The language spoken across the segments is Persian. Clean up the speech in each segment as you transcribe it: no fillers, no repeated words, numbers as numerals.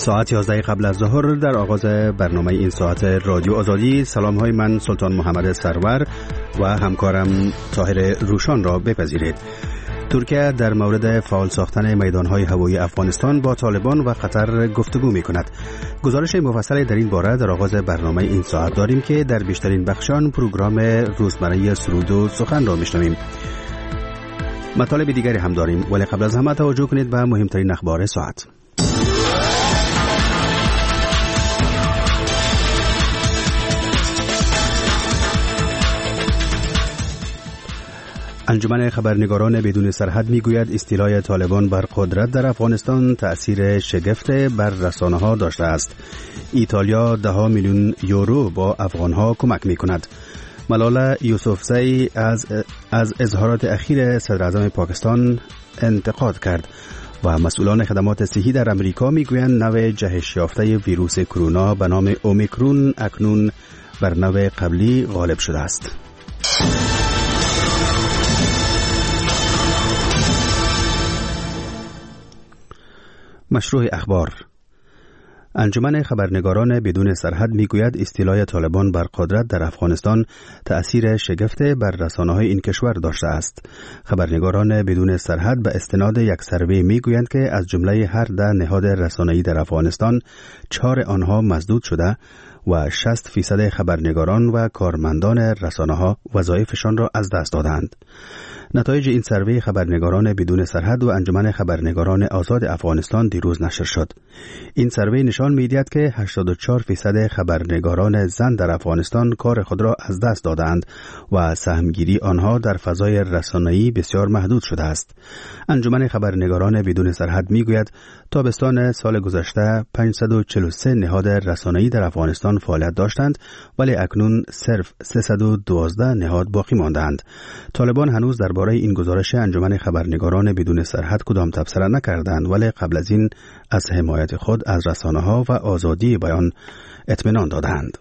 ساعت 11 قبل از ظهر در آغاز برنامه این ساعت رادیو آزادی، سلام های من سلطان محمد سرور و همکارم طاهر روشان را بپذیرید. ترکیه در مورد فعال ساختن میدانهای هوایی افغانستان با طالبان و قطر گفتگو می کند. گزارش مفصل در این باره در آغاز برنامه این ساعت داریم که در بیشترین بخشان پروگرام روزمره سرود و سخن را میشنویم. مطالب دیگری هم داریم، ولی قبل از همه توجه کنید به مهمترین اخبار ساعت. انجمن خبرنگاران بدون سرحد میگوید استیلای طالبان بر قدرت در افغانستان تأثیر شگفت بر رسانه‌ها داشته است. ایتالیا 10 میلیون یورو با افغانها کمک میکند. ملاله یوسفزئی از اظهارات اخیر صدر اعظم پاکستان انتقاد کرد و مسئولان خدمات صحی در امریکا میگویند نوع جهش یافته ویروس کرونا به نام اومیکرون اکنون بر نوع قبلی غالب شده است. مشروع اخبار. انجمن خبرنگاران بدون سرحد میگوید استیلای طالبان بر قدرت در افغانستان تأثیر شگفت بر رسانه‌های این کشور داشته است. خبرنگاران بدون سرحد به استناد یک سروی میگویند که از جمله هر 10 نهاد رسانه‌ای در افغانستان 4 آنها مسدود شده و 60% خبرنگاران و کارمندان رسانه‌ها وظایفشان را از دست دادند. نتایج این سروی خبرنگاران بدون سرحد و انجمن خبرنگاران آزاد افغانستان دیروز نشر شد. این سروی نشان می‌دهد که 84% خبرنگاران زن در افغانستان کار خود را از دست دادند و سهمگیری آنها در فضای رسانه‌ای بسیار محدود شده است. انجمن خبرنگاران بدون سرحد می‌گوید تابستان سال گذشته 543 نهاد رسانه‌ای در افغانستان فعالیت داشتند، ولی اکنون صرف 312 نهاد باقی ماندند. طالبان هنوز درباره این گزارش انجمن خبرنگاران بدون سرحد کدام تبصره نکردند، ولی قبل از این از حمایت خود از رسانه‌ها و آزادی بیان اطمینان دادند.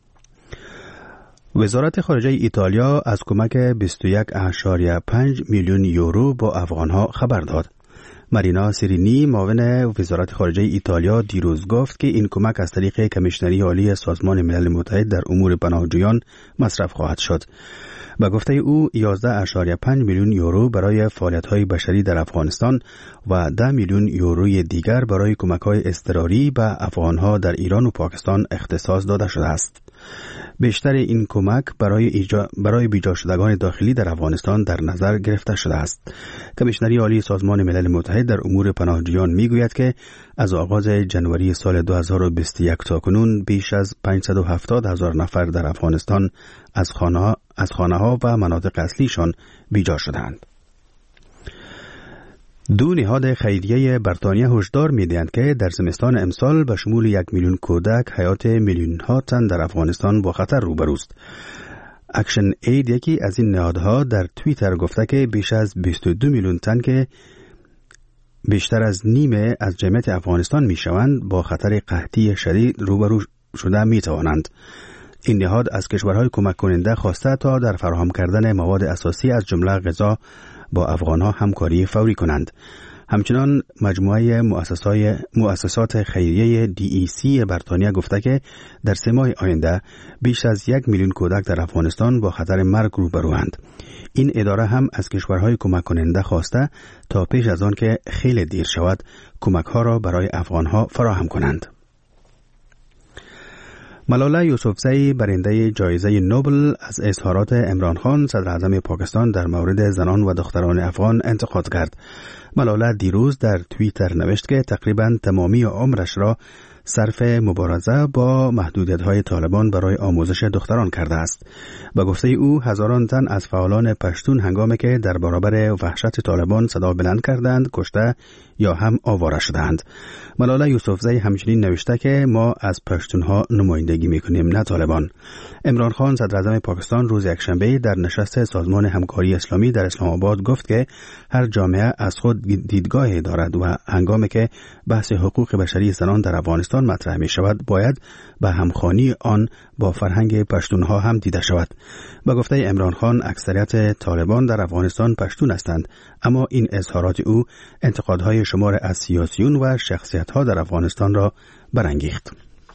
وزارت خارجه ایتالیا از کمک 21.5 میلیون یورو با افغانها خبر داد. مارینا سیرینی معاون وزارت خارجه ایتالیا دیروز گفت که این کمک از طریق کمیشنری عالی سازمان ملل متحد در امور پناهجویان مصرف خواهد شد. به گفته او 11.5 میلیون یورو برای فعالیت‌های بشری در افغانستان و 10 میلیون یوروی دیگر برای کمک‌های اضطراری به افغان‌ها در ایران و پاکستان اختصاص داده شده است. بیشتر این کمک برای بیجا شدگان داخلی در افغانستان در نظر گرفته شده است. کمیشنری عالی سازمان ملل متحد در امور پناهجویان میگوید که از آغاز جنوری سال 2021 تا کنون بیش از 570,000 نفر در افغانستان از خانه‌ها و مناطق اصلیشان بیجا شدند. 2 نهاد خیریه بریتانیا هشدار می‌دهند که در زمستان امسال به شمول 1 میلیون کودک حیات میلیون‌ها تن در افغانستان با خطر روبروست. اکشن اید یکی از این نهادها در توییتر گفته که بیش از 22 میلیون تن که بیشتر از نیمه از جمعیت افغانستان میشوند با خطر قحطی شدید روبرو شده میتوانند. این نهاد از کشورهای کمک کننده خواسته تا در فراهم کردن مواد اساسی از جمله غذا با افغانها همکاری فوری کنند. همچنان مجموعه مؤسسات خیریه DEC بریتانیا گفته که در 3 ماه آینده بیش از 1 میلیون کودک در افغانستان با خطر مرگ روبروند. این اداره هم از کشورهای کمک کننده خواسته تا پیش از آن که خیلی دیر شود کمک‌ها را برای افغانها فراهم کنند. ملاله یوسفزئی برنده جایزه نوبل از اظهارات عمران خان صدر اعظم پاکستان در مورد زنان و دختران افغان انتقاد کرد. ملاله دیروز در توییتر نوشت که تقریباً تمامی عمرش را صرف مبارزه با محدودیت‌های طالبان برای آموزش دختران کرده است. به گفته او هزاران تن از فعالان پشتون هنگامی که در برابر وحشت طالبان صدا بلند کردند کشته یا هم آواره شدند. ملاله یوسفزئی همچنین نوشته که ما از پشتونها نمایندگی میکنیم نه طالبان. عمران خان صدر اعظم پاکستان روز یکشنبه در نشست سازمان همکاری اسلامی در اسلام آباد گفت که هر جامعه از خود دیدگاهی دارد و هنگامی که بحث حقوق بشری زنان در افغانستان افغانستان مطرح می شود باید به همخوانی آن با فرهنگ پشتونها هم دیده شود. به گفته عمران خان اکثریت طالبان در افغانستان پشتون هستند، اما این اظهارات او انتقادهای شمار از سیاسیون و شخصیت‌ها در افغانستان را برانگیخت.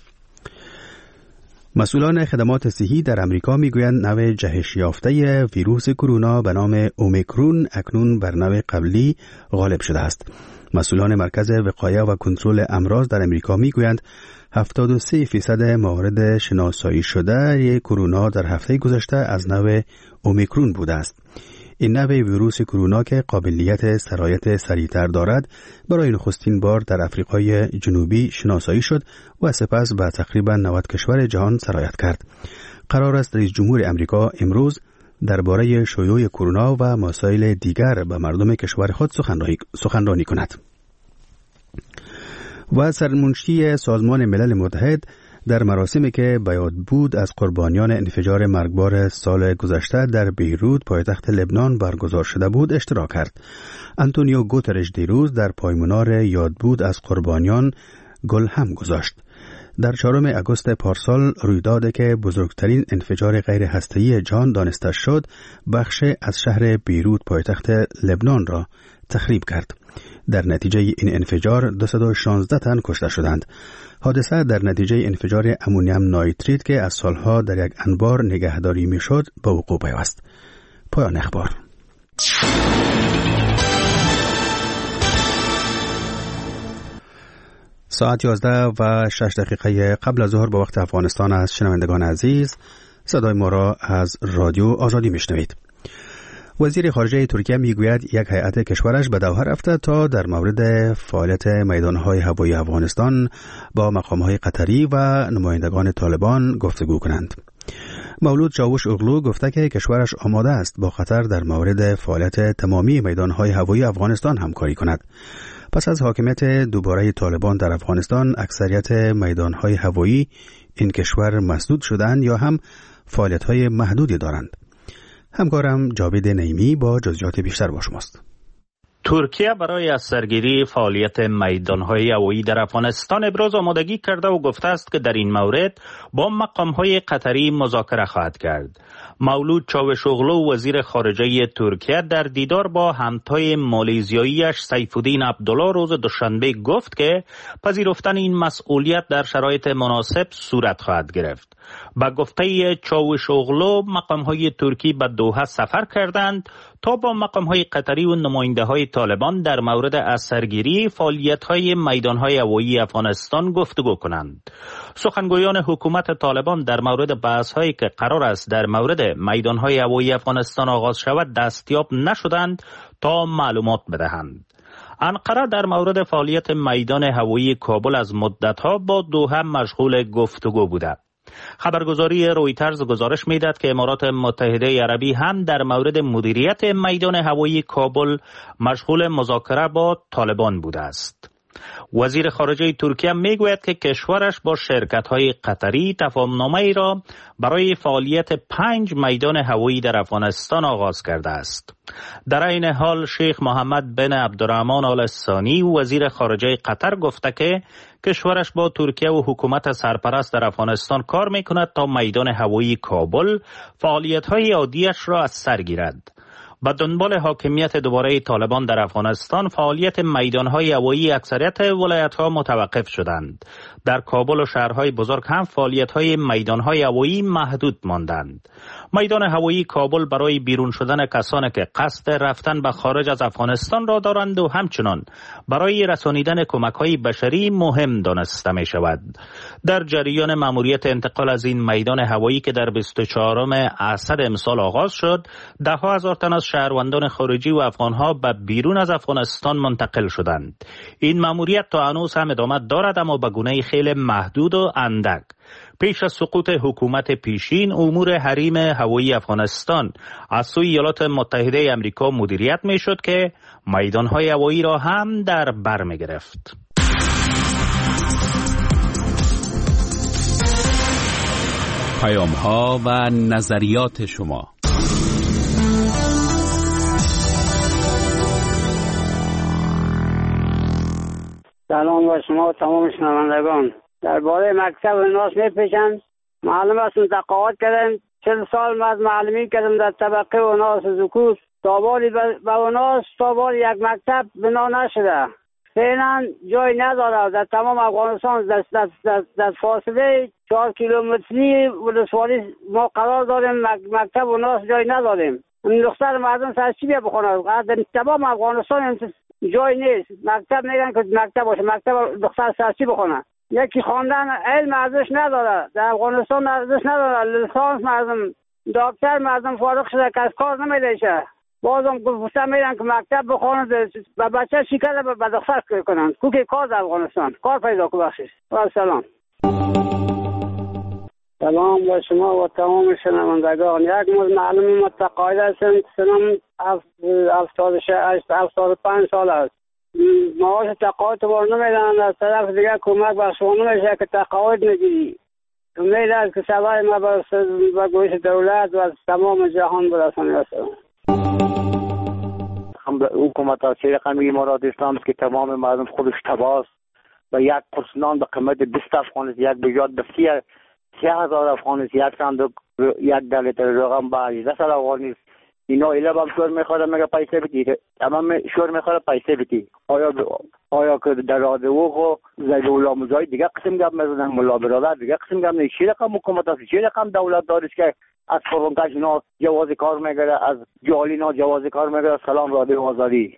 مسئولان خدمات صحی در امریکا میگویند نوع جهش یافته ویروس کرونا به نام اومیکرون اکنون بر نوع قبلی غالب شده است. مسئولان مرکز وقایه و کنترل امراض در امریکا میگویند 73% موارد شناسایی شده کرونا در هفته گذشته از نوع اومیکرون بوده است. این نوع ویروس کرونا که قابلیت سرایت سریعتر دارد برای نخستین بار در آفریقای جنوبی شناسایی شد و سپس به تقریبا 90 کشور جهان سرایت کرد. قرار است رئیس جمهور امریکا امروز درباره شیوع کرونا و مسائل دیگر به مردم کشور خود سخنرانی کند. و سرمنشی سازمان ملل متحد در مراسمی که به یاد بود از قربانیان انفجار مرگبار سال گذشته در بیروت پایتخت لبنان برگزار شده بود اشتراک کرد. آنتونیو گوترش دیروز در پایمنار یاد بود از قربانیان گل هم گذاشت. در 4 آگوست پارسال رویدادی که بزرگترین انفجار غیر هسته‌ای جهان دانسته شد، بخش از شهر بیروت پایتخت لبنان را تخریب کرد. در نتیجه این انفجار 216 تن کشته شدند. حادثه در نتیجه انفجار امونیم نایتریت که از سالها در یک انبار نگهداری میشد به وقوع پیوست. پایان اخبار. ساعت 11:06 قبل از ظهر به وقت افغانستان از شنوندگان عزیز صدای ما را از رادیو آزادی میشنوید. وزیر خارجه ترکیه میگوید یک هیئت کشورش به دوحه رفته تا در مورد فعالیت میدانهای هوایی افغانستان با مقامهای قطری و نمایندگان طالبان گفتگو کنند. مولود چاوش اغلو گفته که کشورش آماده است با قطر در مورد فعالیت تمامی میدانهای هوایی افغانستان همکاری کند. پس از حاکمیت دوباره طالبان در افغانستان، اکثریت میدانهای هوایی این کشور مسدود شدند یا هم فعالیت‌های محدودی دارند. همکارم جاوید نعیمی با جزئیات بیشتر با شماست. ترکیه برای از سرگیری فعالیت میدانهای هوایی در افغانستان ابراز آمادگی کرده و گفته است که در این مورد با مقامهای قطری مذاکره خواهد کرد. مولود چاوشوغلو وزیر خارجه ترکیه در دیدار با همتای مالیزیاییش سیفالدین عبدالله روز دوشنبه گفت که پذیرفتن این مسئولیت در شرایط مناسب صورت خواهد گرفت. با گفته چاوشوغلو مقامهای ترکی به دوحه سفر کردند تا با مقامهای قطری و نماینده‌های طالبان در مورد از سرگیری فعالیت‌های میدانهای هوایی افغانستان گفتگو کنند. سخنگویان حکومت طالبان در مورد بحث‌هایی که قرار است در مورد میدانهای هوایی افغانستان آغاز شود دستیاب نشدند تا معلومات بدهند. انقره در مورد فعالیت میدان هوایی کابل از مدت‌ها با دوحه مشغول گفتگو بوده. خبرگزاری رویترز گزارش می‌دهد که امارات متحده عربی هم در مورد مدیریت میدان هوایی کابل مشغول مذاکره با طالبان بوده است. وزیر خارجه ترکیه میگوید که کشورش با شرکت‌های قطری تفاهم‌نامه‌ای را برای فعالیت 5 میدان هوایی در افغانستان آغاز کرده است. در این حال شیخ محمد بن عبدالرحمن آل ثانی وزیر خارجه قطر گفته که کشورش با ترکیه و حکومت سرپرست در افغانستان کار میکند تا میدان هوایی کابل فعالیت‌های عادیش را از سر گیرد. با دنبال حاکمیت دوباره طالبان در افغانستان، فعالیت میدانهای هوایی اکثریت ولایت‌ها متوقف شدند. در کابل و شهرهای بزرگ هم فعالیت‌های میدانهای هوایی محدود ماندند. میدان هوایی کابل برای بیرون شدن کسانی که قصد رفتن به خارج از افغانستان را دارند و همچنان برای رسانیدن کمک‌های بشری مهم دانسته می‌شود. در جریان مأموریت انتقال از این میدان هوایی که در 24 اسد امسال آغاز شد، ده‌ها هزار تن از شهروندان خارجی و افغان‌ها به بیرون از افغانستان منتقل شدند. این مأموریت تا هنوز هم ادامه دارد، اما به گونه‌ای خیلی محدود و اندک. پیش از سقوط حکومت پیشین، امور حریم هوایی افغانستان از سوی ایالات متحده آمریکا مدیریت می‌شد که میدان‌های هوایی را هم در بر می‌گرفت. پیام‌ها و نظریات شما. سلام با شما و تمام شنوندگان. درباره مکتب و ناس میپیچند. معلم هستم تقاعد کردن 40 سال من معلمی کردم در طبقه و ناس ذکور. تابالی به وناس تابالی یک مکتب بنا نشده. فعلا جای نداره. در تمام افغانستان در فاصله 4 کیلومتری ولسوالی ما قرار داریم. مکتب و ناس جای نداریم. دختر مردم سر چی بیا بخونه؟ در تمام افغانستان جای نیست. مکتب میگن که مکتب باشه، مکتب دختر سر چی بخونه؟ یکی خواندن علم ارزش نداره. در افغانستان ارزش نداره. لیسانس مردم، دکتر مردم فارغ شده که از کار نمیشه. بازم گفتم میرن که مکتب بخونن و بچه شکر به دختر کنن. کوکی کار در افغانستان کار پیدا کنه. بخشید. سلام. سلام با شما و تمام شنوندگان. یک معلم متقاعد هستم. سنم 75 سال است. معاش تقاعد بار نمیدن. از طرف دیگه کمک بخشوانه میشه که تقاعد نگیری. امید است که صدای ما به گوش دولت و تمام جهان برسانه است. حکومت ها چه رقمی امارات اسلام است که تمام مردم خودش تباست و یک قرص نان به قیمت 20 افغان است، یک بجات به 3000 افغان است، یک لیتر رقم به 18 افغان است. اینا ایلا هم شور میخواد میگه پیسه بدی، تمام شور میخواد پیسه بدی. آیا که در رادیو خو زیدولا مجاهد دیگه قسم گپ میزنن، ملا برادر دیگه قسم گپ نه. چه رقم حکومت است، چه رقم دولت داره که از فرونکش اینا جواز کار میگیره، از جالینا جواز کار میگیره. سلام رادیو آزادی.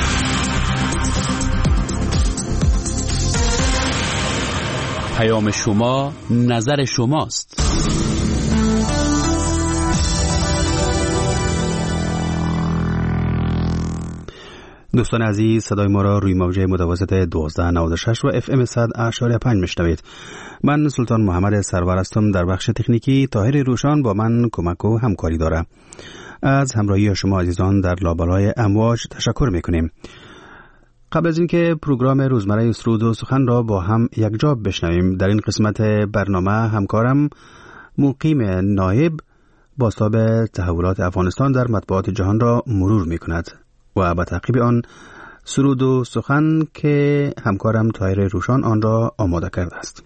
پیام شما نظر شماست. دوستان عزیز، صدای ما را روی موجه متوسط 1296 و FM 100.5 میشنوید. من سلطان محمد سرور هستم. در بخش تکنیکی طاهر روشان با من کمک و همکاری داره. از همراهی شما عزیزان در لابلای امواج تشکر میکنیم. قبل از اینکه پروگرام روزمره سرود و سخن را با هم یکجا بشنویم، در این قسمت برنامه همکارم مقیم نایب بازتاب تحولات افغانستان در مطبوعات جهان را مرور میکند و به تعقیب آن سرود و سخن که همکارم طاهر روشان آن را آماده کرده است.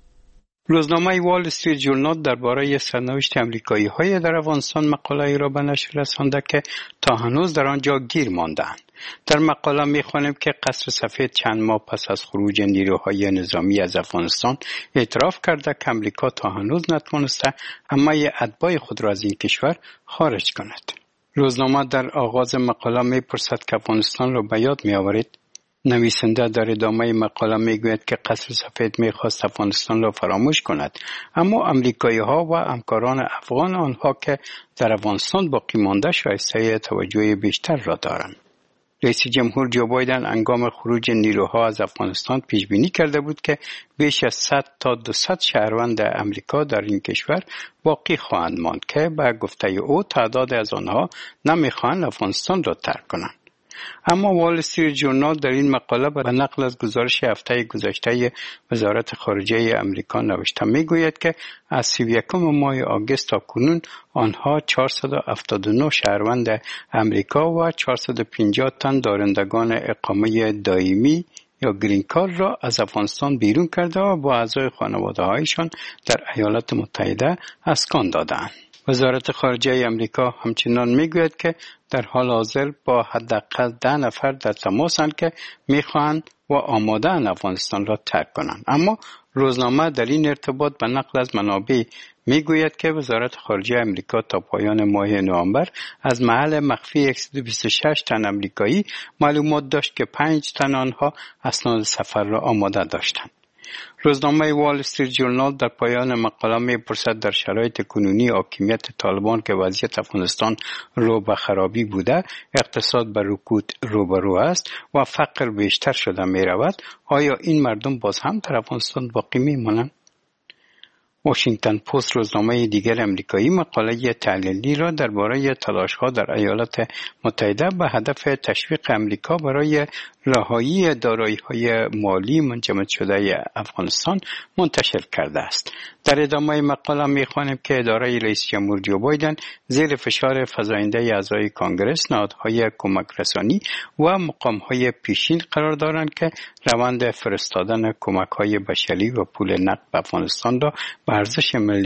روزنامه وال استریت جورنال درباره سرنوشت امریکایی‌های در افغانستان مقاله‌ای را به نشر رسانده که تا هنوز در آنجا گیر مانده‌اند. در مقاله می‌خوانیم که قصر سفید چند ماه پس از خروج نیروهای نظامی از افغانستان اعتراف کرده که امریکا تا هنوز نتوانسته همه اتباع خود را از این کشور خارج کند. روزنامه در آغاز مقاله می‌پرسد که افغانستان را به یاد می‌آورید. نویسنده در ادامه مقاله میگوید که قصر سفید میخواست افغانستان را فراموش کند، اما امریکایی‌ها و همکاران افغان آنها که در افغانستان باقی مانده شایسته توجه بیشتر را دارند. رئیس جمهور جو بایدن هنگام خروج نیروها از افغانستان پیش بینی کرده بود که بیش از 100 تا 200 شهروند امریکا در این کشور باقی خواهند ماند که به گفته او تعداد از آنها نمیخواهند افغانستان را ترک کنند. اما وال استریت جورنال در این مقاله به نقل از گزارش هفته گذشته وزارت خارجه امریکا نوشته میگوید که از 31 ماه آگوست تا کنون آنها 479 شهروند امریکا و 450 تن دارندگان اقامه دائمی یا گرین کارت را از افغانستان بیرون کرده و با اعضای خانواده‌هایشان در ایالات متحده اسکان دادند. وزارت خارجه امریکا همچنان میگوید که در حال حاضر با حداقل 10 نفر در تماسند که میخواهند و آماده‌اند افغانستان را ترک کنند. اما روزنامه در این ارتباط به نقل از منابع میگوید که وزارت خارجه امریکا تا پایان ماه نوامبر از محل مخفی 126 تن امریکایی معلومات داشت که 5 تن آنها اسناد سفر را آماده داشتند. روزنامه وال استریت جورنال در پایان مقاله می‌پرسد در شرایط کنونی حاکمیت طالبان که وضعیت افغانستان رو به خرابی بوده، اقتصاد به رکود روبرو است و فقر بیشتر شده می‌رود، آیا این مردم باز هم در افغانستان باقی می‌مانند؟ واشنگتن پست روزنامه دیگر امریکایی مقاله تحلیلی را درباره تلاش‌ها در ایالات متحده به هدف تشویق امریکا برای رهایی دارایی‌های مالی منجمد شده افغانستان منتشر کرده است. در ادامه مقاله می‌خوانیم که اداره رئیس جمهور جو بایدن زیر فشار فزاینده اعضای کانگرس، نهادهای کمک رسانی و مقام‌های پیشین قرار دارند که روند فرستادن کمک‌های بشری و پول نقد به افغانستان را به ارزش